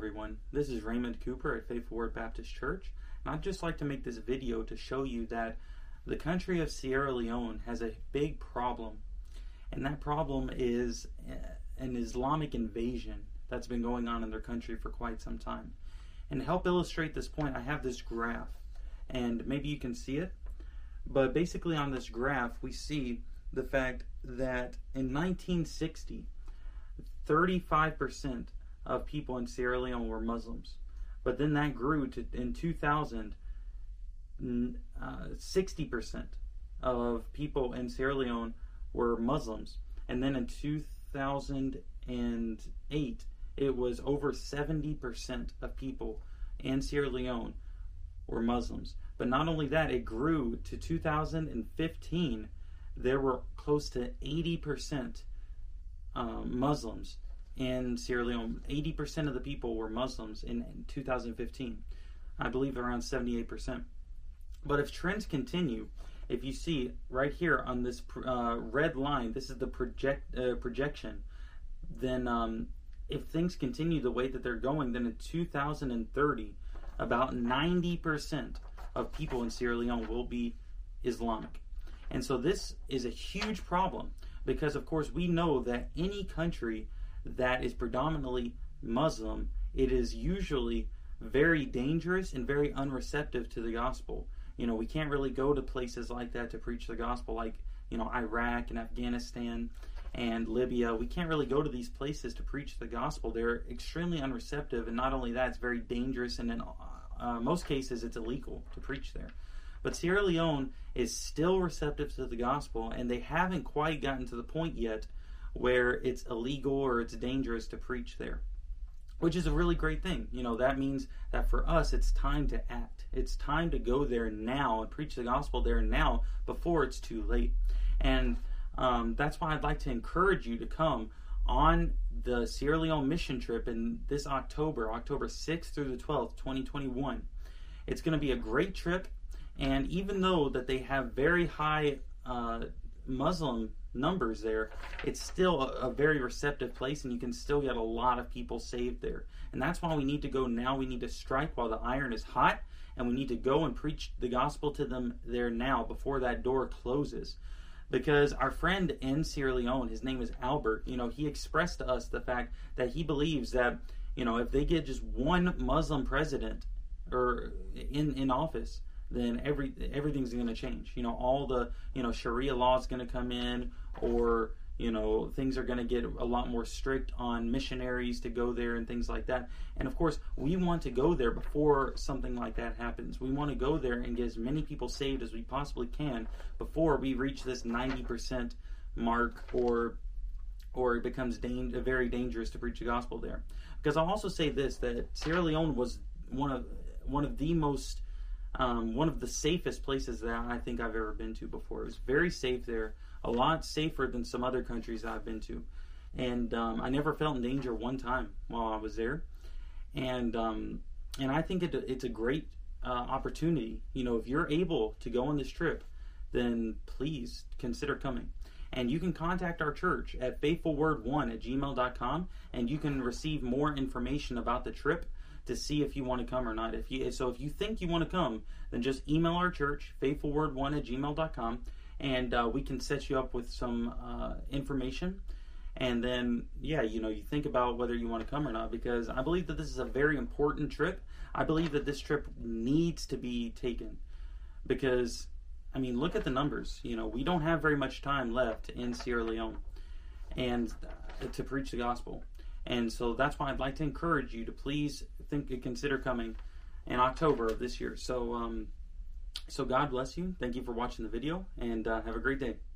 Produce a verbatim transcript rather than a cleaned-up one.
everyone. This is Raymond Cooper at Faithful Word Baptist Church, and I'd just like to make this video to show you that the country of Sierra Leone has a big problem, and that problem is an Islamic invasion that's been going on in their country for quite some time. And to help illustrate this point, I have this graph, and maybe you can see it, but basically on this graph we see the fact that in nineteen sixty, thirty-five percent of people in Sierra Leone were Muslims. But then that grew to, in two thousand, uh, sixty percent of people in Sierra Leone were Muslims. And then in two thousand eight, it was over seventy percent of people in Sierra Leone were Muslims. But not only that, it grew to two thousand fifteen, there were close to eighty percent um, Muslims in Sierra Leone. eighty percent of the people were Muslims in, in two thousand fifteen. I believe around seventy-eight percent. But if trends continue, if you see right here on this uh, red line, this is the project uh, projection, then um, if things continue the way that they're going, then in two thousand thirty, about ninety percent of people in Sierra Leone will be Islamic. And so this is a huge problem because, of course, we know that any country that is predominantly Muslim, it is usually very dangerous and very unreceptive to the gospel. You know, we can't really go to places like that to preach the gospel, like, you know, Iraq and Afghanistan and Libya. We can't really go to these places to preach the gospel. They're extremely unreceptive, and not only that, it's very dangerous, and in uh, most cases it's illegal to preach there. But Sierra Leone is still receptive to the gospel, and they haven't quite gotten to the point yet where it's illegal or it's dangerous to preach there, which is a really great thing. You know, that means that for us, it's time to act. It's time to go there now and preach the gospel there now before it's too late. And um, that's why I'd like to encourage you to come on the Sierra Leone mission trip in this October, October sixth through the twelfth, twenty twenty-one. It's going to be a great trip, and even though that they have very high uh, Muslim numbers there, it's still a, a very receptive place, and you can still get a lot of people saved there. And that's why we need to go now. We need to strike while the iron is hot, and we need to go and preach the gospel to them there now before that door closes. Because our friend in Sierra Leone, his name is Albert, you know, he expressed to us the fact that he believes that, you know, if they get just one Muslim president or in, in office, then every everything's going to change. You know, all the, you know, Sharia law is going to come in, or, you know, things are going to get a lot more strict on missionaries to go there and things like that. And of course, we want to go there before something like that happens. We want to go there and get as many people saved as we possibly can before we reach this ninety percent mark, or or it becomes dang- very dangerous to preach the gospel there. Because I'll also say this, that Sierra Leone was one of one of the most Um, one of the safest places that I think I've ever been to before. It was very safe there, a lot safer than some other countries that I've been to. And um, I never felt in danger one time while I was there. And um, and I think it, it's a great uh, opportunity. You know, if you're able to go on this trip, then please consider coming. And you can contact our church at faithful word one at gmail dot com, and you can receive more information about the trip to see if you want to come or not. If you so if you think you want to come, then just email our church, faithful word one at gmail dot com, and uh, we can set you up with some uh, information. And then, yeah, you know, you think about whether you want to come or not, because I believe that this is a very important trip. I believe that this trip needs to be taken because, I mean, look at the numbers. You know, we don't have very much time left in Sierra Leone and uh, to preach the gospel. And so that's why I'd like to encourage you to please think and consider coming in October of this year. So, um, so God bless you. Thank you for watching the video, and uh, have a great day.